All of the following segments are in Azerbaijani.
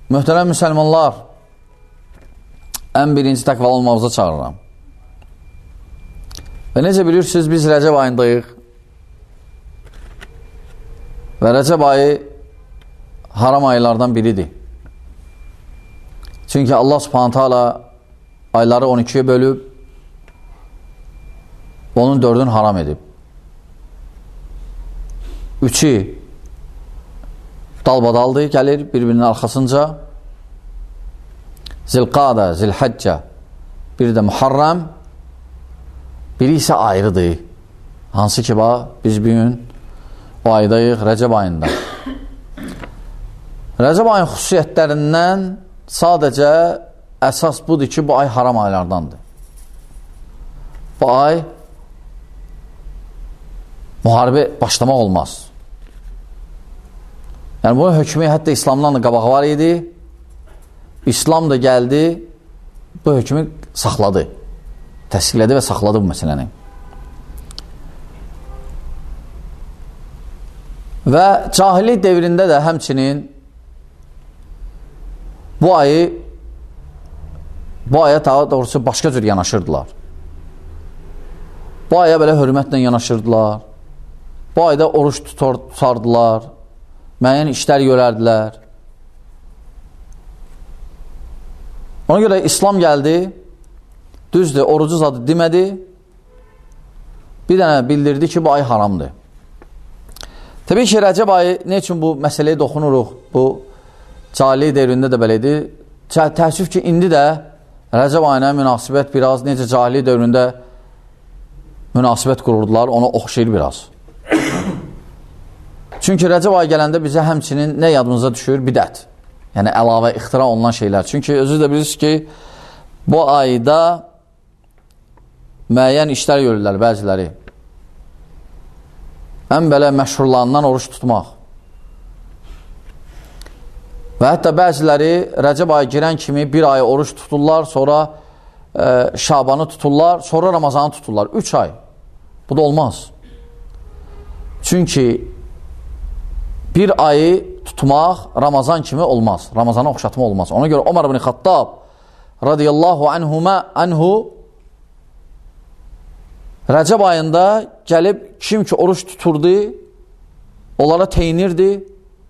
Möhtərəm müsəlmanlar, ən birinci təqvalı olmağımıza çağırıram. Və necə bilirsiniz, biz Rəcəb ayındayıq və Rəcəb ayı haram aylardan biridir. Çünki Allah subhanətə alə ayları 12'ye bölüb, onun 4'ünü haram edib. 3'ü dalbadaldır, gəlir bir-birinin arxasınca. Zilqada, Zilhəcca, biri də Muharrəm, biri isə ayrıdır. Hansı ki, biz bugün o aydayıq, Rəcəb ayında. Rəcəb ayın xüsusiyyətlərindən sadəcə əsas budur ki, bu ay haram aylardandır. Bu ay müharibə başlamaq olmaz. Yəni, bunun hökmü hətta İslamdan da qabağı var idi. İslam da gəldi, bu hökmü saxladı. Təsdiqlədi və saxladı bu məsələni. Və cahillik devrində də həmçinin bu aya daha doğrusu başqa cür yanaşırdılar. Bu aya belə hörmətlə yanaşırdılar. Bu ayda oruç tutardılar. Müəyyən işlər görərdilər. Ona görə İslam gəldi, düzdür, orucu zadı demədi, bir dənə bildirdi ki, bu ay haramdır. Təbii ki, Rəcəb ayı, ne üçün bu məsələyə doxunuruq? Bu cahillik devrində də belədir. Təəssüf ki, indi də Rəcəb ayına münasibət biraz, necə cahillik devrində münasibət qururdular, ona oxşayır biraz. Çünki Rəcəb ayı gələndə bizə həmçinin nə yadımıza düşür? Bidət. Yəni, əlavə, ixtira olunan şeylər. Çünki özü də bilirsiniz ki, bu ayda müəyyən işlər görürlər bəziləri. Ən belə məşhurlarından oruç tutmaq. Və hətta bəziləri Rəcəb ayı girən kimi bir ay oruç tuturlar, sonra Şabanı tuturlar, sonra Ramazanı tuturlar. 3 ay. Bu da olmaz. Çünki bir ayı tutmaq Ramazan kimi olmaz. Ramazana oxşatma olmaz. Ona görə Ömər ibn Xattab radiyallahu anhu Rəcəb ayında gəlib kim ki oruç tuturdu, onlara teyinirdi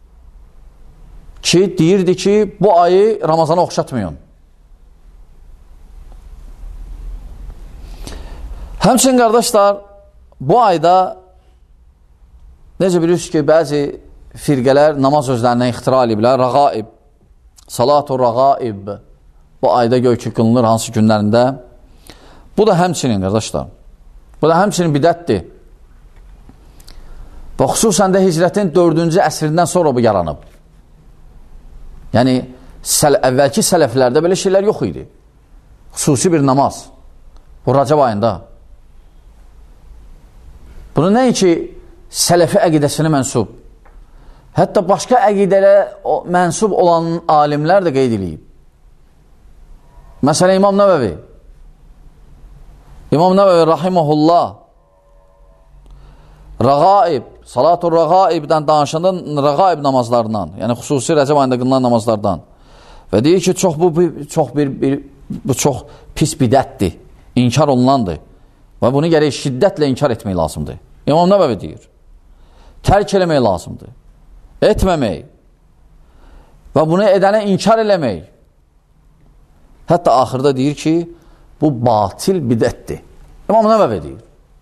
ki, deyirdi ki, bu ayı Ramazana oxşatmayın. Həmçinin qardaşlar, bu ayda necə bilirsiniz ki, bəzi firqələr namaz özlərindən ixtira ediblər. Rəğaib, salatur rəğaib bu ayda göy ki qılınır hansı günlərində. Bu da həmçinin qardaşlar. Bu da həmçinin bidətdir. Və xüsusən də hicrətin 4-cü əsrindən sonra bu yaranıb. Yəni, əvvəlki sələflərdə belə şeylər yox idi. Xüsusi bir namaz. Bu Rəcəb ayında. Bunu nəinki sələfi əqidəsinə mənsub, hətta başqa əqidələrə mənsub olan alimlər də qeyd edib. Məsələn, İmam Nəvəvi. İmam Nəvəvi rahiməhullah Rəğaib, salatur rəğaibdən danışanda rəğaib namazlarından, yəni xüsusi Rəcəb ayında qılınan namazlardan və deyir ki, bu çox pis bidətdir, inkar olunandır və bunu gərək şiddətlə inkar etmək lazımdır. İmam Nəvəvi deyir, tərk eləmək lazımdır, etməmək və bunu edənə inkar eləmək. Hətta axırda deyir ki, bu batil bidətdir. İmam Nəvəvi deyir.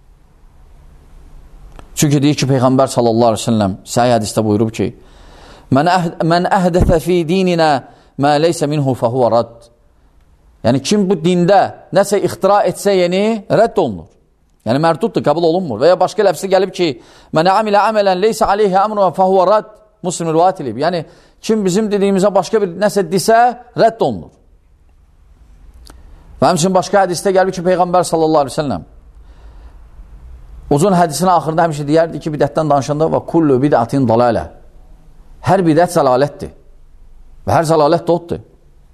Çünki deyir ki, Peyğəmbər sallallahu aleyhi ve sellem səhih hədisdə buyurub ki, Mən əhdəfə fi dininə mə leysə minhu fəhuvə rədd. Yəni, kim bu dində nəsə ixtira etsə yeni, rədd olunur. Yəni, mərduddur, qəbul olunmur. Və ya başqa ləfsi gəlib ki, Mən əmilə əmələn leysə aleyhə əmrə fəhuvə rədd. Muslim rivayət edib. Yəni, kim bizim dediyimizə başqa bir nəsə desə, rədd olunur. Və həmçinin başqa hədisdə gəlib ki, Peyğəmbər sallallahu aleyhi ve sellem uzun hədisin axırında həmişə deyərdi ki, bidətdən danışanda və kullu bidətin dalalə. Hər bidət zəlalətdir. Və hər zəlalət də oddur.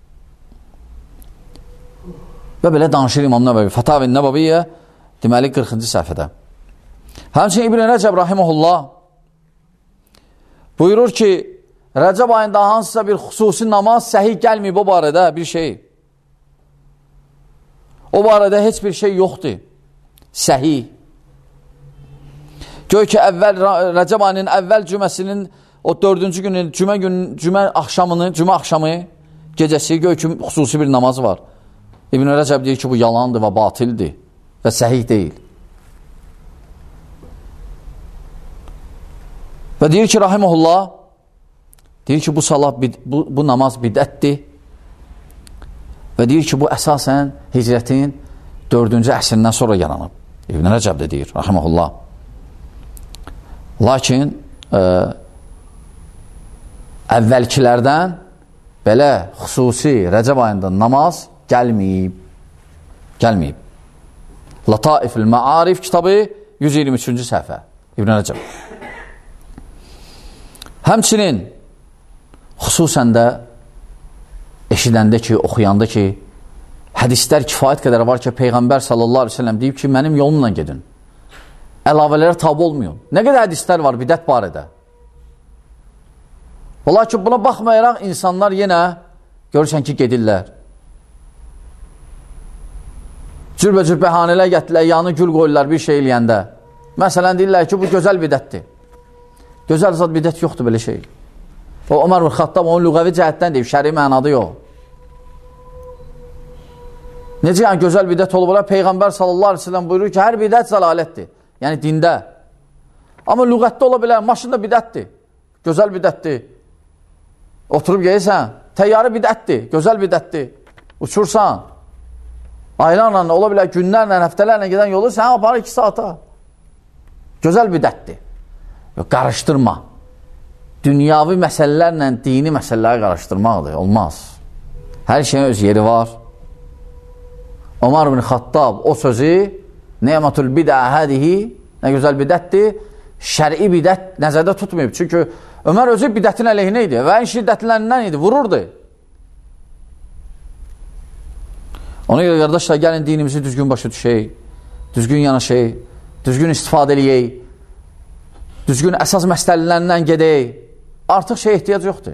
Və belə danışır İmam Nəvəvi. Fətavin Nəvəviyyə deməli 40-cı səhifədə. Həmçinin İbn Rəcəb rahiməhullah buyurur ki, Rəcəb ayında hansısa bir xüsusi namaz səhih gəlməyib o barədə bir şey. O barədə heç bir şey yoxdur. Səhih. Gör ki, Rəcəb ayının əvvəl cüməsinin o 4-cü günü, cümə axşamı gecəsi gör ki, xüsusi bir namazı var. İbn Rəcəb deyir ki, bu yalandır və batildir və səhih deyil. Və deyir ki, rahiməhullah, deyir ki, bu namaz bidətdir və deyir ki, bu əsasən hicrətin 4-cü əsrindən sonra yaranıb. İbn Rəcəb də deyir, rahiməhullah. Lakin əvvəlkilərdən belə xüsusi Rəcəb ayında namaz gəlməyib. Lataifül Məarif kitabı 123-cü səhifə İbn Rəcəb. Həmçinin xüsusən də eşidəndə ki, oxuyanda ki, hədislər kifayət qədər var ki, Peyğəmbər sallallahu aleyhi ve sellem deyib ki, mənim yolumla gedin. Əlavələrə tabi olmuyor. Nə qədər hədislər var bidət barədə. Ola ki, buna baxmayaraq insanlar yenə görürsən ki, gedirlər. Cürbəcür bəhanələr gətirlər, yanı gül qoyurlar bir şey eləyəndə. Məsələn, deyirlər ki, bu gözəl bidətdir. Gözəl zat bidət yoxdur belə şey. O, Ömər bin Xattab onun lüğəvi cəhətdən deyib, şəri mənadı yox. Necə yəni gözəl bidət olub olar? Peyğəmbər sallallahu aleyhi ve sellem buyurur ki, hər bidət zəlalətdir. Yəni dində. Amma lüğətdə ola bilər, maşında bidətdir. Gözəl bidətdir. Oturub gəlirsən, təyyarı bidətdir, gözəl bidətdir. Uçursan, aylarla, ola bilər günlərlə, həftələrlə gedən yolu sən aparır 2 saata. Gözəl bidətdir. Yox, qarışdırma. Dünyavi məsələlərlə dini məsələləri qarışdırmaqdır, olmaz. Hər şeyin öz yeri var. Ömər bin Xattab o sözü Ne'matul bidə hadihi, nə gözəl bidətdir, şəri bidət nəzərdə tutmayıb. Çünki Ömər özü bidətin əleyhinə idi və ən şiddətlərindən idi, vururdu. Ona görə qardaşlar, gəlin dinimizi düzgün başa düşək, düzgün yanaşək, düzgün istifadə eləyək, düzgün əsas məsələlərindən gedək. Artıq şey ehtiyac yoxdur.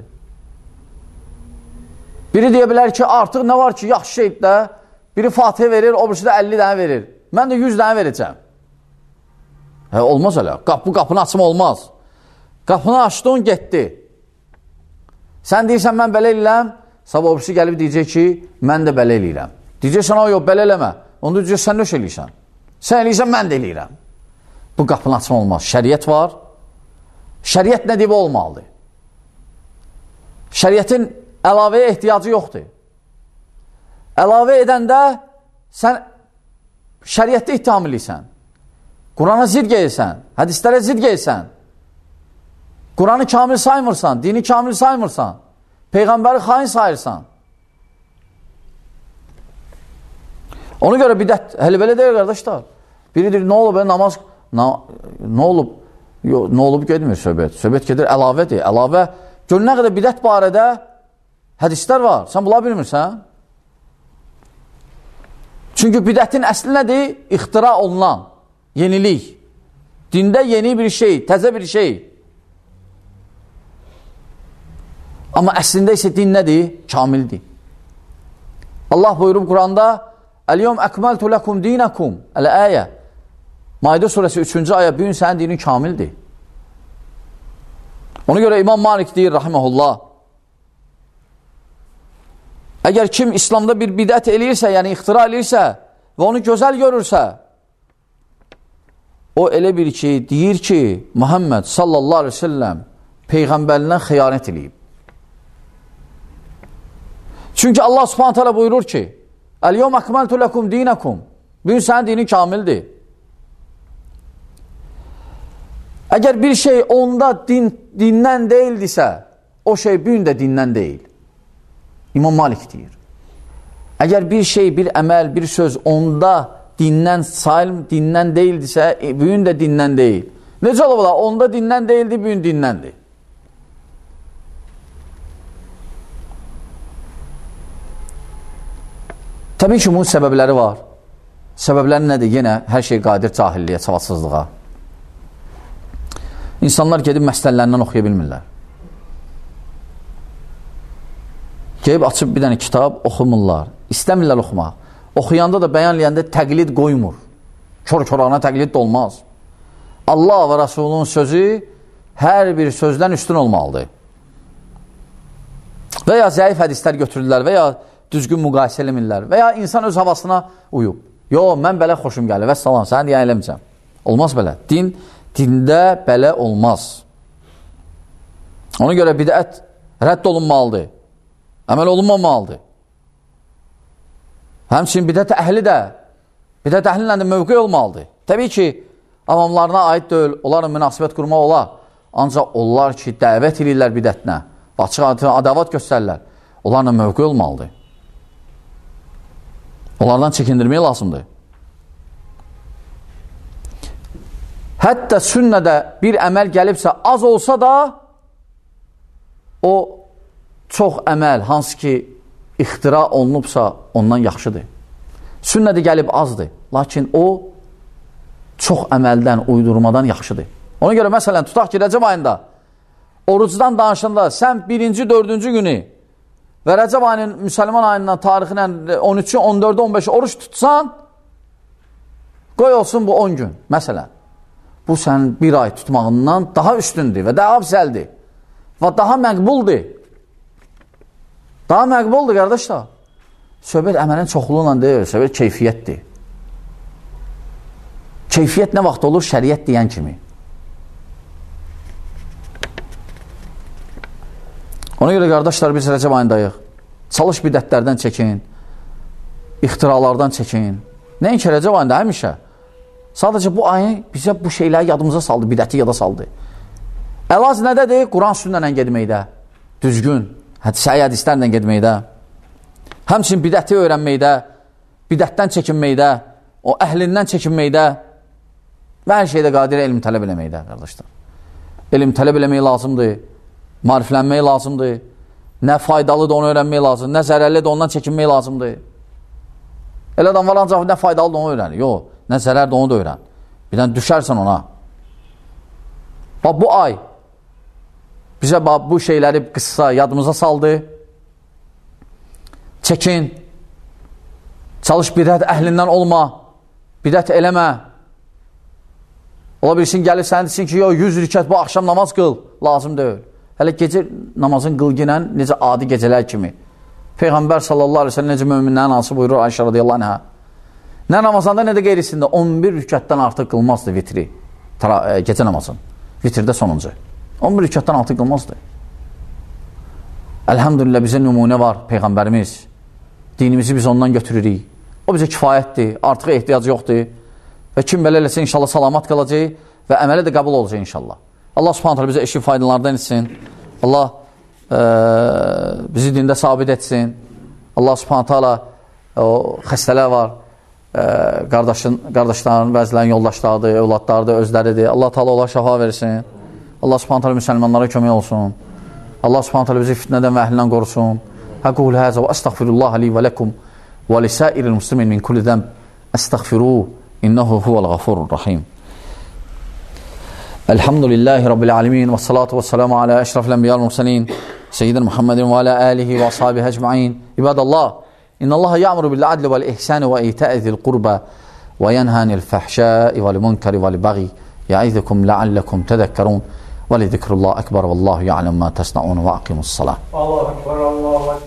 Biri deyə bilər ki, artıq nə var ki, yaxşı şeydə biri Fatihə verir, o birisi də 50 dənə verir. Mən də 100 dənə verəcəm. Olmaz öyle. Bu qapını açma olmaz. Qapını açdın, getdi. Sən deyirsən, mən belə eləyəm, sabah o birisi gəlib deyəcək ki, mən də belə eləyirəm. Deyəcəksən, o yox, belə eləmə. Onda deyəcək, sən nöş eləyirsən. Sən eləyirsən, mən də eləyirəm. Bu qapını açma olmaz. Şəriət var. Şəriət nə deyib olmalıdır? Şəriətin əlavəyə ehtiyacı yoxdur. Əlavə edəndə sən şəriətdə ittiham edirsən. Qurana zid gəlirsən, hədislərə zid gəlirsən. Quranı kamil saymırsan, dini kamil saymırsan, Peyğəmbəri xain sayırsan. Ona görə bidət, hələ belə deyir qardaşlar. Biri deyir, nə olub, namaz, nə olub? Yox, nə olub gedmir söhbət. Söhbət gedir, əlavədir. Əlavə, gör nə qədər bidət barədə hədislər var. Sən bula bilmirsən? Çünki bidətin əsli nədir? İxtira olunan, yenilik. Dində yeni bir şey, təzə bir şey. Amma əslində isə din nədir? Kamildir. Allah buyurub Quranda Əl-yom əkməltu ləkum dinəkum Əl-əyə Maidə surəsi 3-cü ayə, bugün sənin dinin kamildir. Ona görə İmam Malik deyir, rahiməhullah, əgər kim İslamda bir bidət eləyirsə, yəni ixtira eləyirsə və onu gözəl görürsə, o elə bir ki, deyir ki, Muhammed sallallahu aleyhi ve sellem Peyğəmbərindən xəyanət eləyib. Çünki Allah subhanahu teala buyurur ki, Əl-yom əkməltu ləkum dinəkum, bugün sənin dinin kamildir. Əgər bir şey onda dindən deyildisə, o şey bugün də dindən deyil. İmam Malik deyir. Əgər bir şey, bir əməl, bir söz onda dindən deyildisə, bugün də dindən deyil. Necə olub da? Onda dindən deyildi, bugün dindəndir. Təbii ki, bunun səbəbləri var. Səbəbləri nədir? Yenə hər şey qadir cahilliyə, savadsızlığa. İnsanlar gedib məsəllərindən oxuya bilmirlər. Gəlib açıb bir dənə kitab oxumurlar. İstəmirlər oxumaq. Oxuyanda da bəyanlayanda təqlid qoymur. Kör-körana təqlid də olmaz. Allah və Rasulunun sözü hər bir sözdən üstün olmalıdır. Və ya zəif hədislər götürürlər və ya düzgün müqayisə eləmirlər və ya insan öz havasına uyub. Yox, mən belə xoşum gəlir və salam, səni deyən eləməyəcəm. Olmaz belə. Dində belə olmaz. Ona görə bidət rədd olunmalıdır. Əməl olunmamalıdır. Həmçinin bidət əhli də, bidət əhlinlə də mövqe olmalıdır. Təbii ki, avamlarına aid deyil, onların münasibət qurmaq olar. Ancaq onlar ki, dəvət edirlər bidətinə, açıq adavat göstərirlər, onlarla mövqe olmalıdır. Onlardan çəkindirmək lazımdır. Hətta sünnədə bir əməl gəlibsə, az olsa da, o çox əməl, hansı ki, ixtira olunubsa, ondan yaxşıdır. Sünnədə gəlib azdır, lakin o, çox əməldən, uydurmadan yaxşıdır. Ona görə, məsələn, tutaq ki, Rəcəb ayında, orucdan danışanda, sən 1-ci, 4-cü günü və Rəcəb ayının, müsəlman ayından, tarixinən 13-cü, 14-cü, 15-ci oruç tutsan, qoy olsun bu 10 gün, məsələn. Bu, sən bir ay tutmağından daha üstündür və daha afzəldir və daha məqbuldur. Daha məqbuldur, qardaşlar. Söhbət əməlin çoxluğundan deyil, söhbət keyfiyyətdir. Keyfiyyət nə vaxt olur? Şəriət deyən kimi. Ona görə, qardaşlar, biz Rəcəb ayındayıq. Çalış bidətlərdən çəkin, ixtiralardan çəkin. Nəinki Rəcəb ayında, həmişə. Sadəcə bu ayı bizə bu şeyləri yadımıza saldı, bidəti yada saldı. Əlac nədədir? Quran sünnənlə gedməkdə, düzgün, səhi hədislərlə gedməkdə, həmçinin bidəti öyrənməkdə, bidətdən çəkinməkdə, o əhlindən çəkinməkdə və hər şeydə qadir elm tələb eləməkdə, qardaşlar. Elm tələb eləmək lazımdır, mariflənmək lazımdır, nə faydalıdır onu öyrənmək lazımdır, nə zərərlidir ondan çəkinmək lazımdır. Elə adam var ancaq nə faydalıdır onu öyrənir, yox, nə zərərdir onu da öyrən. Birdən düşərsən ona. Bax, bu ay bizə bu şeyləri qısa yadımıza saldı. Çəkin, çalış bidət əhlindən olma, bidət eləmə. Ola bilsin, gəlir sənə desin ki, 100 rükət bu axşam namaz qıl, lazım deyil. Hələ gecə namazın qılgınən necə adi gecələr kimi. Peyğəmbər sallallahu aleyhi ve sellem necə möminlərin anası buyurur Ayşə radiyallahu anhə. Nə namazanda, nə də qeyrisində 11 rükətdən artıq qılmazdı vitri, gecə namazın, vitrdə sonuncu. 11 rükətdən artıq qılmazdı. Əlhamdülillah bizə nümunə var Peyğəmbərimiz. Dinimizi biz ondan götürürük. O bizə kifayətdir, artıq ehtiyac yoxdur. Və kim belə eləsə inşallah salamat qalacaq və əmələ də qəbul olacaq inşallah. Allah subhanət hələ bizə eşi faydalardan etsin. Allah bizi dində sabit etsin. Allah subhanət hələ xəstələr var. Qardaşların, bəzilərin yoldaşlarıdır, övladlarıdır, özləridir. Allah Teala onlara şəfa versin. Allah subhanət hələ müsəlmanlara kömək olsun. Allah subhanət hələ bizi fitnədən və əhlindən qorusun. Həqul həzə və əstəğfirullah li və ləkum və lisəiril muslimin min kulli zəmb əstəğfiruh innəhu huvəl ğafurur rahim. Elhamdülillahi Rabbil alemin və salatu və salamu alə əşrafil ənbiyal mursalin seyyidin Muhammedin və alə alihi və ashabihi ecma'in. İbadallah, innallaha ya'muru bil adli vel ihsani ve ita'i zil qurba ve yenhanil fahşai vel munkari vel baghi ya'izukum la'allakum tadhakkarun ve li zikrullah akbar vallahu ya'lamu ma tasna'un ve aqimus salah. Allahu ekber, Allahu ekber.